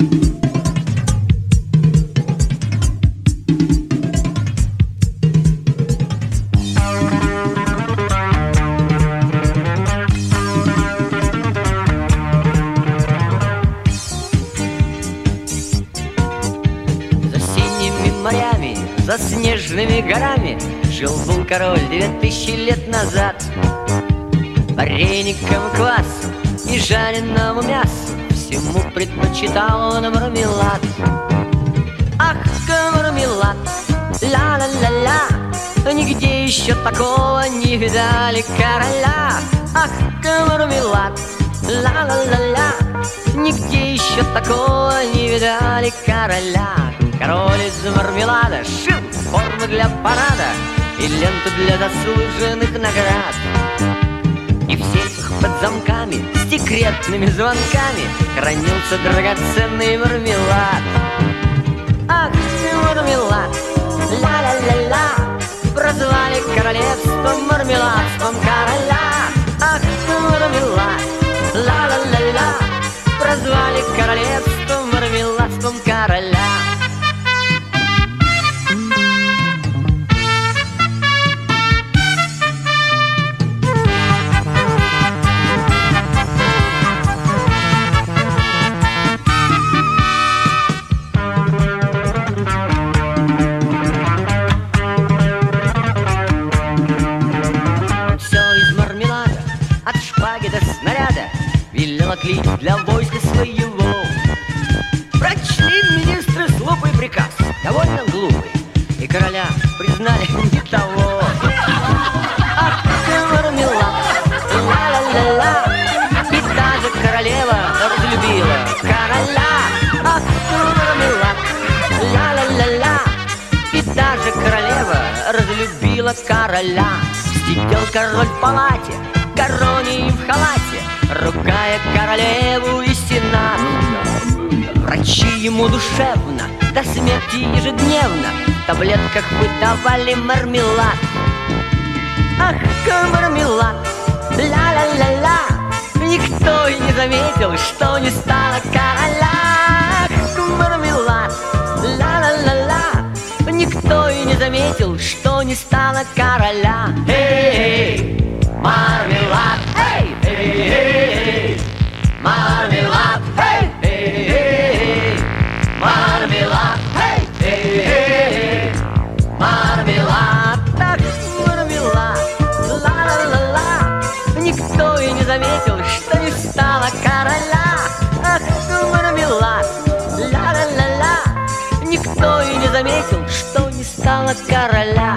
Морями, за снежными горами жил-был король 2000 лет назад. Вареникам, квасу и жареному мясу всему предпочитал он мармелад. Ах, мармелад, ла-ла-ла-ла, нигде еще такого не видали короля. Ах, мармелад, ла-ла-ла-ла, нигде еще такого не видали короля. Король из мармелада шил формы для парада и ленту для заслуженных наград. И в сейфах под замками, с секретными звонками хранился драгоценный мармелад. Ах, мармелад, ла-ла-ла-ла, прозвали королевство мармеладством короля. Ах, мармелад, ла-ла-ла-ла, прозвали королевство мармеладством короля. От шпаги до снаряда велел оклеить для войска своего. Прочли министры с лупой приказ, довольно глупый, и короля признали не того. Ах, мармелад, ла-ла-ла-ла, и даже королева разлюбила короля. Ах, мармелад, ла-ла-ла-ла, и даже королева разлюбила короля. Сидел король в палате, в короне и в халате, ругая королеву и сенат. Врачи ему душевно, до смерти ежедневно в таблетках выдавали мармелад. Ах, мармелад, ла-ла-ла-ла, никто и не заметил, что не стало короля. Ах, мармелад, ла-ла-ла-ла, никто и не заметил, что не стало короля. Эй, мармелад, эй, эй, эй, мармелад, эй, эй, эй, мармелад, эй, эй, эй, мармелад. Так, мармелад, ла-ла-ла-ла, никто и не заметил, что не стало короля. Ах, мармелад, ла-ла-ла-ла, никто и не заметил, что не стало короля.